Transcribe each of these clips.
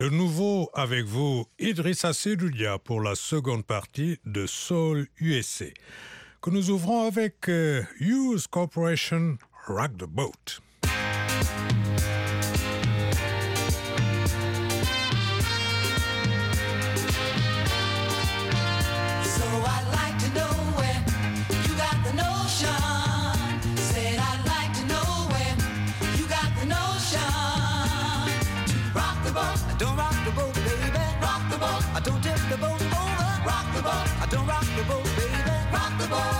De nouveau avec vous, Idrissa Seloudia pour la seconde partie de Soul USA, que nous ouvrons avec Hughes Corporation, Rock the Boat. Don't rock the boat, baby. Rock the boat. I don't tip the boat over. Rock the boat. I don't rock the boat, baby. Rock the boat.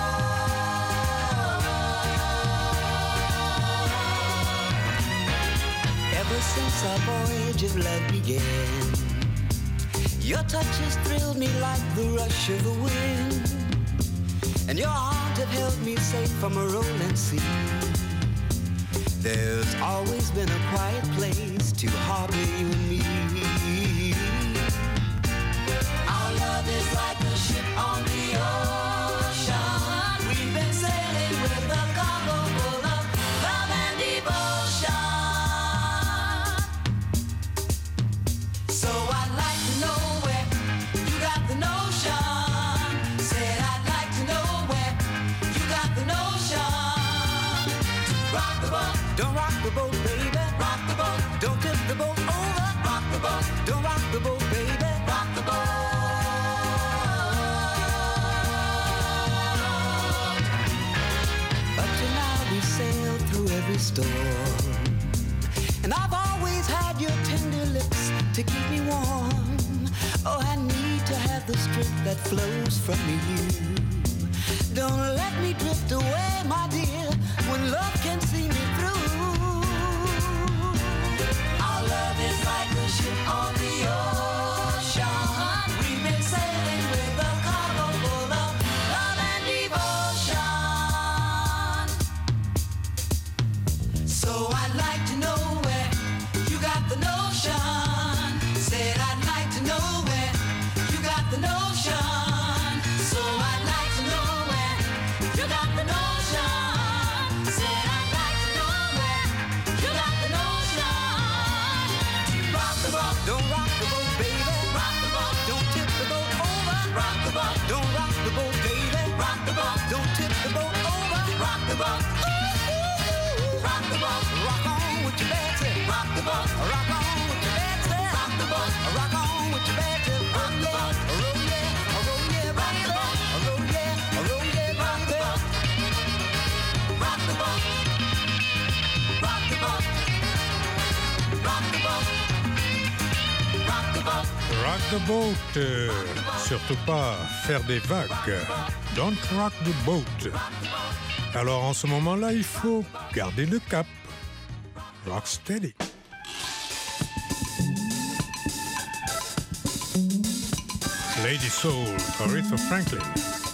Ever since our voyage of love began, your touch has thrilled me like the rush of the wind, and your arms have held me safe from a rolling sea. There's always been a quiet place to harbor you and me. Our love is like a ship on the ocean. We've been sailing with a cargo full of love and devotion. So I'd like to know where you got the notion. Said I'd like to know where you got the notion. Rock the boat. Don't rock the boat, baby. Rock the boat. Don't tip the boat over. Rock the boat. Don't rock the boat, baby. Rock the boat. Up to now we sailed through every storm, and I've always had your tender lips to keep me warm. Oh, I need to have the strength that flows from you. Don't let me drift away, my dear, when love can see me through. Our love is like a ship on the ocean. We've been sailing with a cargo full of love and devotion. So I'd like to know where you got the notion. Said I'd like to know where you got the notion. So I'd like to know where you got the notion. Said I'd like to know where you got the notion. Rock the boat. Don't rock the boat, baby. Rock the boat. Don't tip the boat over. Rock the boat. Don't rock the boat, baby. Rock the boat. Don't tip the boat over. Rock the boat. Ooh, ooh, ooh. Rock the boat. Rock on with your bad tip. Rock the boat. Rock on with your bad tip. Rock the boat. Rock on with your bad tip. Rock the boat. Roll yeah, roll yeah, rock the boat. Roll yeah, roll yeah, rock the boat. Rock the boat. Rock the boat. Rock the boat. Rock the boat. Rock the boat, surtout pas faire des vagues. Don't rock the boat. Alors en ce moment-là, il faut garder le cap. Rock steady. Lady Soul, Aretha Franklin.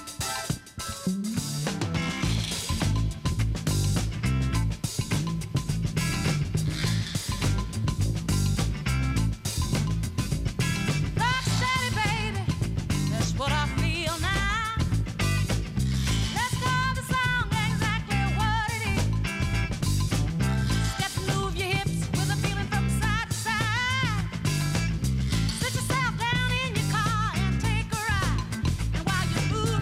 Rock steady, baby. That's what I feel now. Let's call the song exactly what it is. Step and move your hips with a feeling from side to side. Sit yourself down in your car and take a ride. And while you move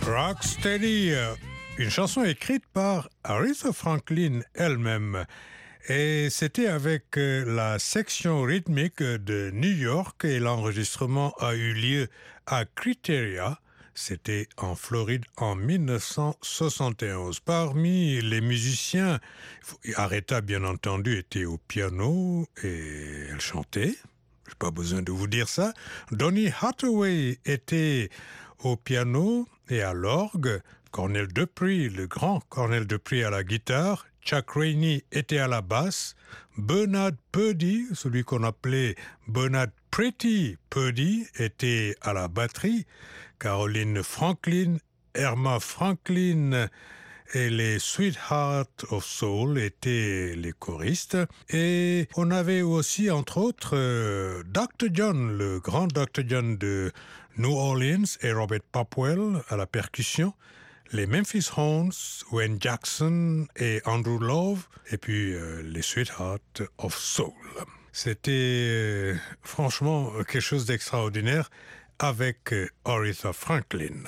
Rocksteady, une chanson écrite par Aretha Franklin elle-même. Et c'était avec la section rythmique de New York et l'enregistrement a eu lieu à Criteria. C'était en Floride en 1971. Parmi les musiciens, Aretha bien entendu était au piano et elle chantait. J'ai pas besoin de vous dire ça. Donny Hathaway était au piano et à l'orgue. Cornell Dupree, le grand Cornell Dupree à la guitare. Chuck Rainey était à la basse. Bernard Purdie, celui qu'on appelait Bernard Pretty Purdie, était à la batterie. Caroline Franklin, Erma Franklin et les Sweethearts of Soul étaient les choristes. Et on avait aussi, entre autres, Dr. John, le grand Dr. John de New Orleans et Robert Popwell à la percussion. Les Memphis Horns, Wayne Jackson et Andrew Love, et puis les Sweethearts of Soul. C'était franchement quelque chose d'extraordinaire avec Aretha Franklin.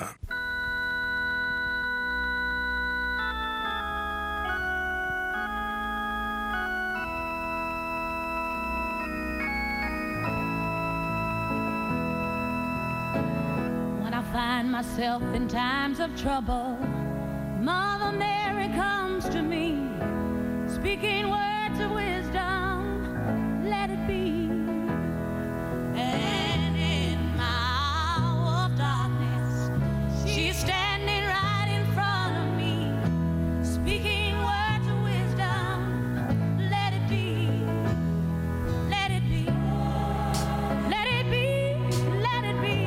Find myself in times of trouble, Mother Mary comes to me, speaking words of wisdom, let it be. And in my hour of darkness, she's standing right in front of me, speaking words of wisdom, let it be, let it be, let it be, let it be.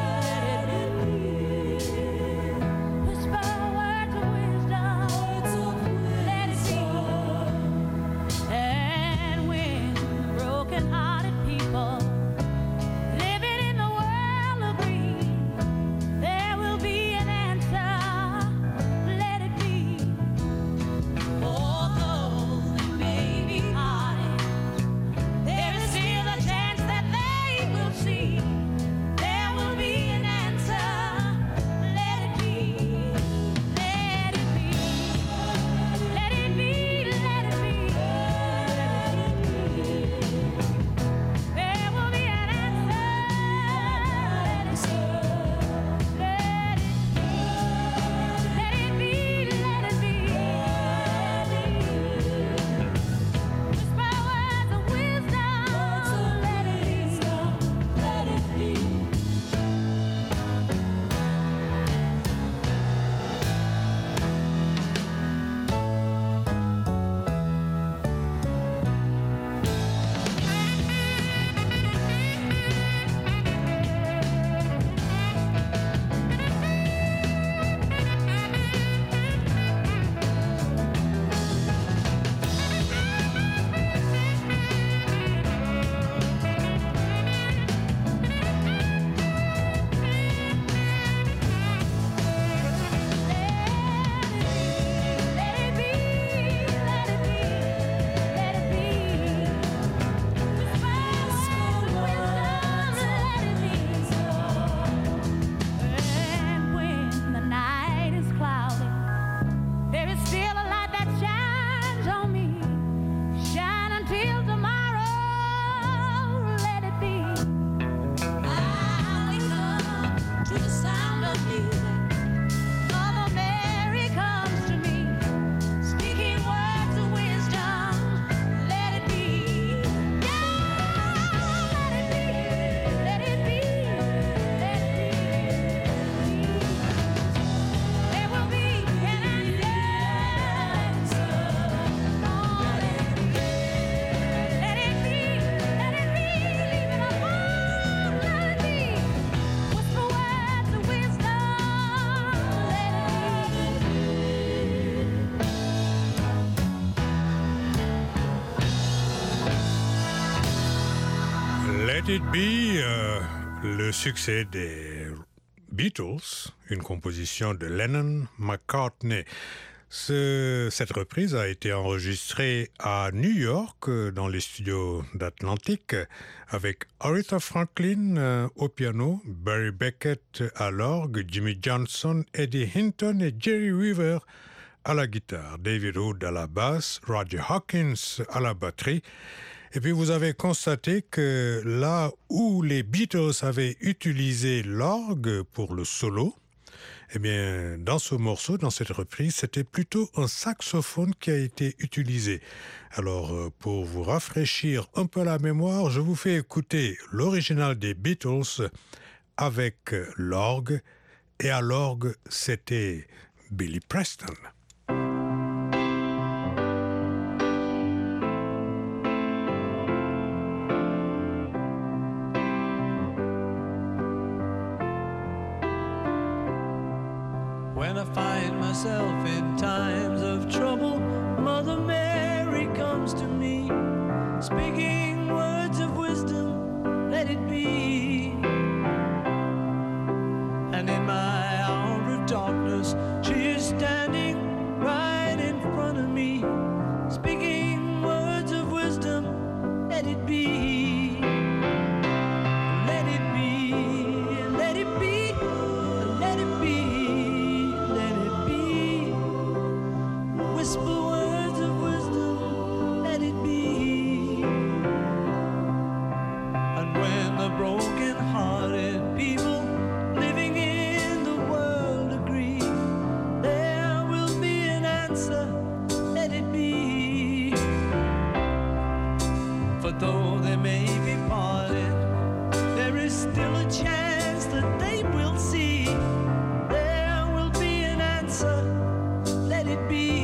Let It Be, le succès des Beatles, une composition de Lennon-McCartney. Cette reprise a été enregistrée à New York, dans les studios d'Atlantic, avec Aretha Franklin au piano, Barry Beckett à l'orgue, Jimmy Johnson, Eddie Hinton et Jerry Weaver à la guitare, David Hood à la basse, Roger Hawkins à la batterie. Et puis vous avez constaté que là où les Beatles avaient utilisé l'orgue pour le solo, eh bien, dans ce morceau, dans cette reprise, c'était plutôt un saxophone qui a été utilisé. Alors, pour vous rafraîchir un peu la mémoire, je vous fais écouter l'original des Beatles avec l'orgue. Et à l'orgue, c'était Billy Preston. When I find myself in times of trouble, Mother Mary comes to me, speaking words of wisdom, let it be. And in my hour of darkness, she is standing right in front of me, speaking words of wisdom, let it be. Let it be, let it be, let it be. Whisper words of wisdom, let it be. And when the broken-hearted people living in the world agree, there will be an answer, let it be. For though they may be parted, there is still a chance that they will see. There will be an answer, let it be.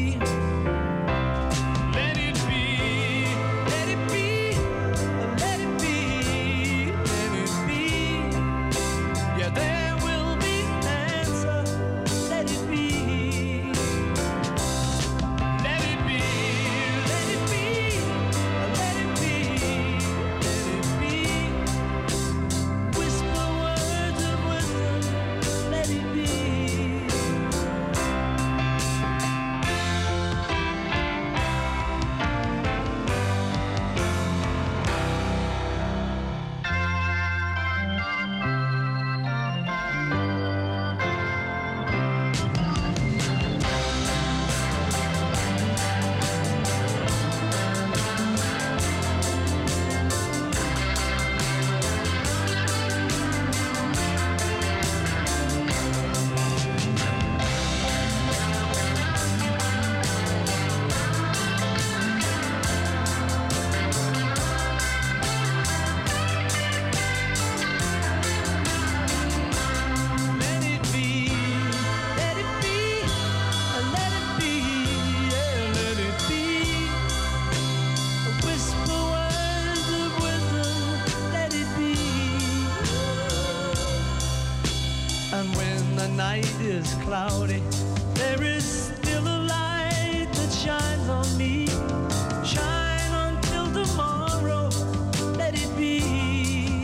Cloudy, there is still a light that shines on me. Shine until tomorrow, let it be.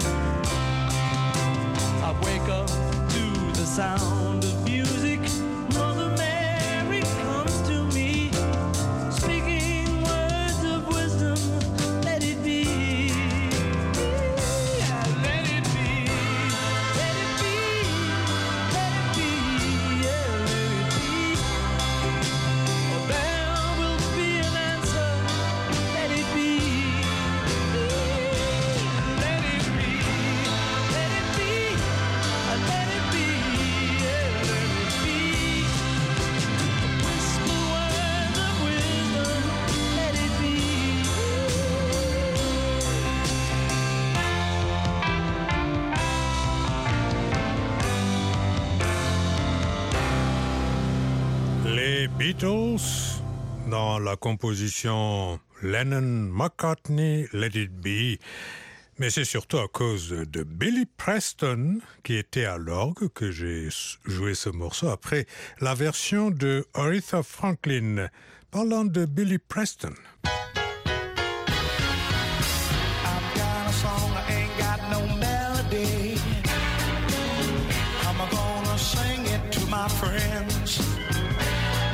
I wake up to the sound of music. Mother Mary comes to me, speaking words of wisdom, let it be. Let it be, let it be, let it be. Beatles, dans la composition Lennon-McCartney, Let It Be. Mais c'est surtout à cause de Billy Preston, qui était à l'orgue, que j'ai joué ce morceau après la version de Aretha Franklin. Parlant de Billy Preston. I've got a song, I ain't got no melody. I'm gonna sing it to my friends.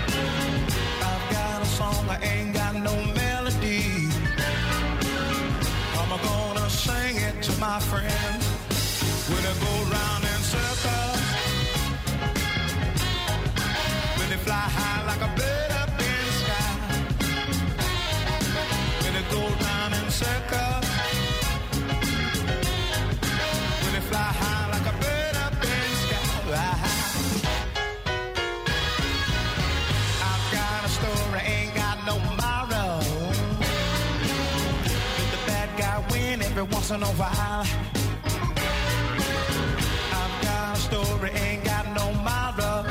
song, I ain't got no melody. I'm gonna sing it to my friends when it go round in circles. When it fly high like a bird up in the sky. When it go round in circles. When it fly high like a bird up in the sky. I've got a story, ain't got no tomorrow. Let the bad guy win every once in a while. I've got a story, ain't got no tomorrow.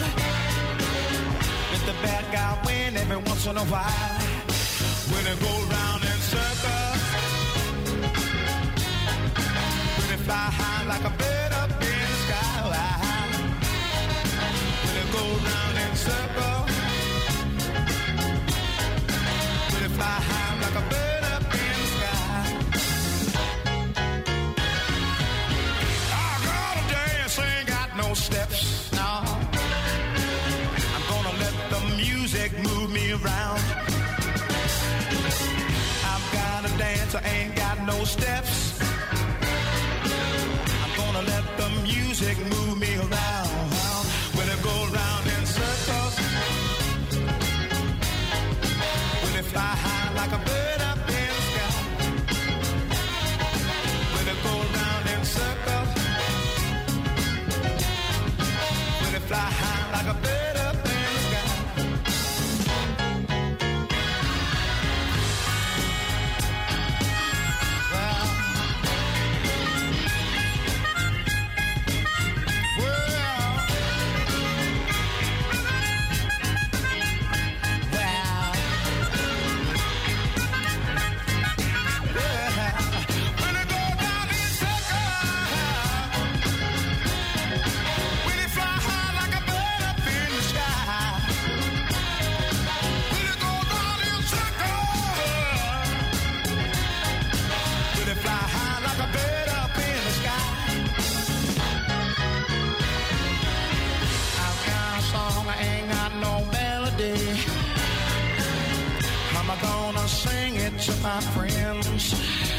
Let the bad guy win every once in a while. When it go round in circles. When it fly high like a bird up in the sky. When it go round in circles. When it fly high like a bird up in the sky. I gotta dance, ain't got no steps, no. I'm gonna let the music move me around. I've gotta dance, I ain't got no steps. I'm gonna let the music move me around. When it go round in circles. When it fly high like a bird up in the sky. When it go round in circles. When it fly high like a bird up in the sky. Sing it to my friends.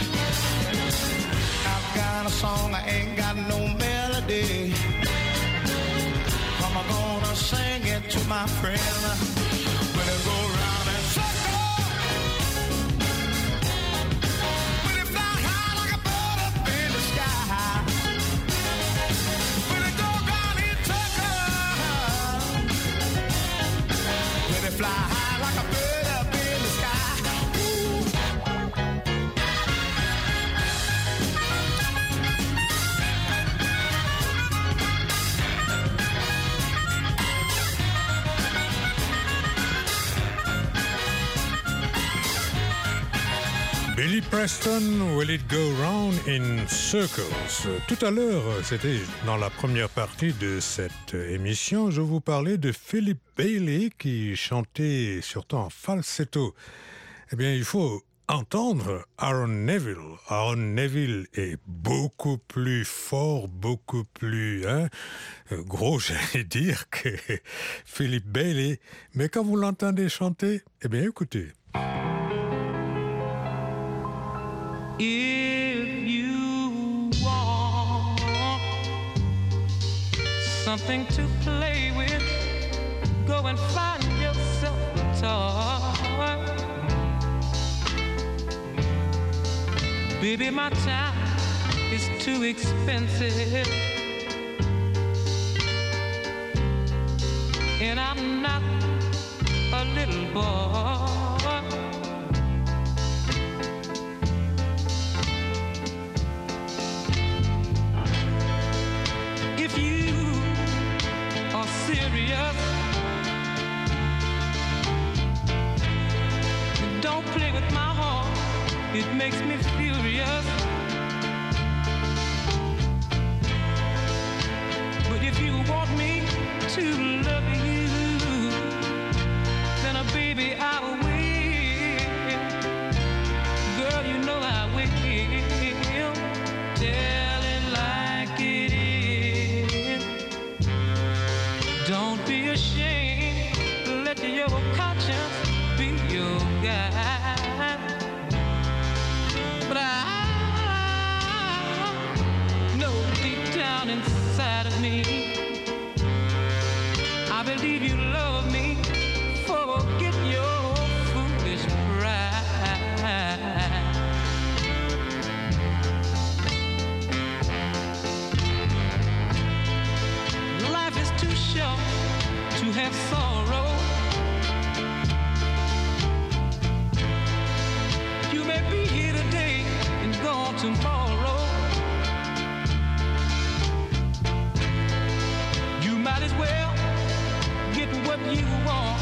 I've got a song, I ain't got no melody. I'm gonna sing it to my friend. When it go round and circle. When it fly high like a bird up in the sky. When it go round in circle. When it fly high like a bird up in the sky. Billy Preston, Will It Go Round in Circles. Tout à l'heure, c'était dans la première partie de cette émission, je vous parlais de Philip Bailey qui chantait surtout en falsetto. Eh bien, il faut entendre Aaron Neville. Aaron Neville est beaucoup plus fort, beaucoup plus gros, j'allais dire, que Philip Bailey. Mais quand vous l'entendez chanter, eh bien, écoutez. If you want something to play with, go and find yourself a toy. Baby, my time is too expensive, and I'm not a little boy. If you are serious, don't play with my heart, it makes me furious. But if you want me to love you, then baby, I will. Girl, you know I will. Tell it like it is. Don't be ashamed, let your conscience be me. I believe you love me. Forget your foolish pride. Life is too short to have sorrow. You may be here today and gone tomorrow. You might as well get what you want.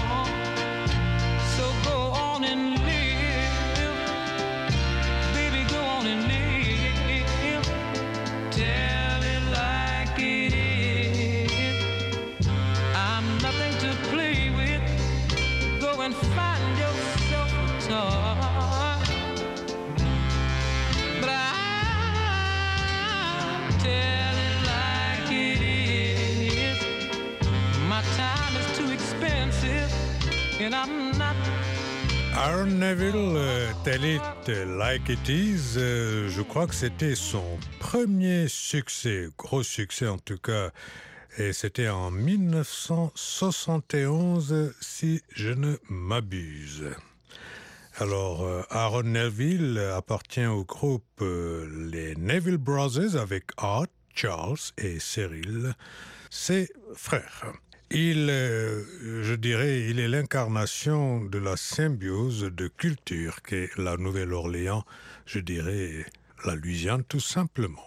So go on and live. Baby, go on and live. Tell it like it is. I'm nothing to play with. Go and find yourself a toy. But I tell it like it is. My time is too expensive, and I'm not. Aaron Neville, Tell It Like It Is, je crois que c'était son premier succès, gros succès en tout cas, et c'était en 1971 si je ne m'abuse. Alors, Aaron Neville appartient au groupe les Neville Brothers avec Art, Charles et Cyril, ses frères. Je dirais, il est l'incarnation de la symbiose de culture qu'est la Nouvelle-Orléans, je dirais la Louisiane tout simplement.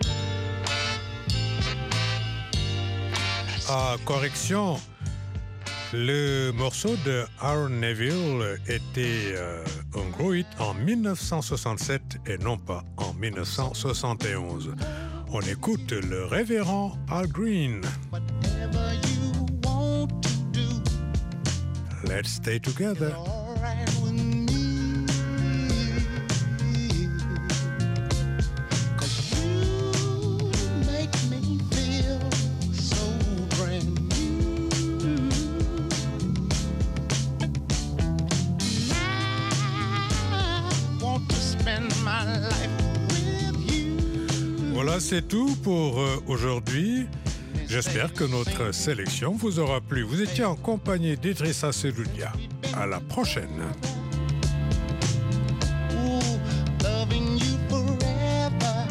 Ah, correction, le morceau de Aaron Neville était un gros hit en 1967 et non pas en 1971. On écoute le révérend Al Green. Whatever you want to do, Let's stay together. all right with me. 'Cause you make me feel so brand new. I want to spend my life with you. Voilà, c'est tout pour aujourd'hui. J'espère que notre sélection vous aura plu. Vous étiez en compagnie d'Idrissa Seloudia. À la prochaine. Ooh, loving you forever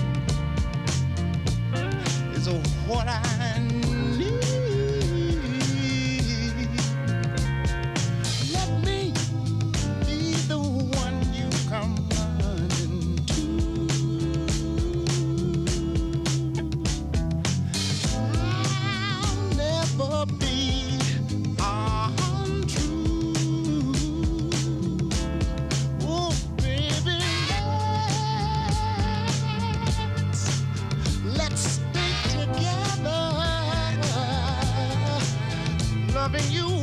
is what I need. Let me be the one you come running to. I'll never be untrue. Oh, baby, let's stay together. Loving you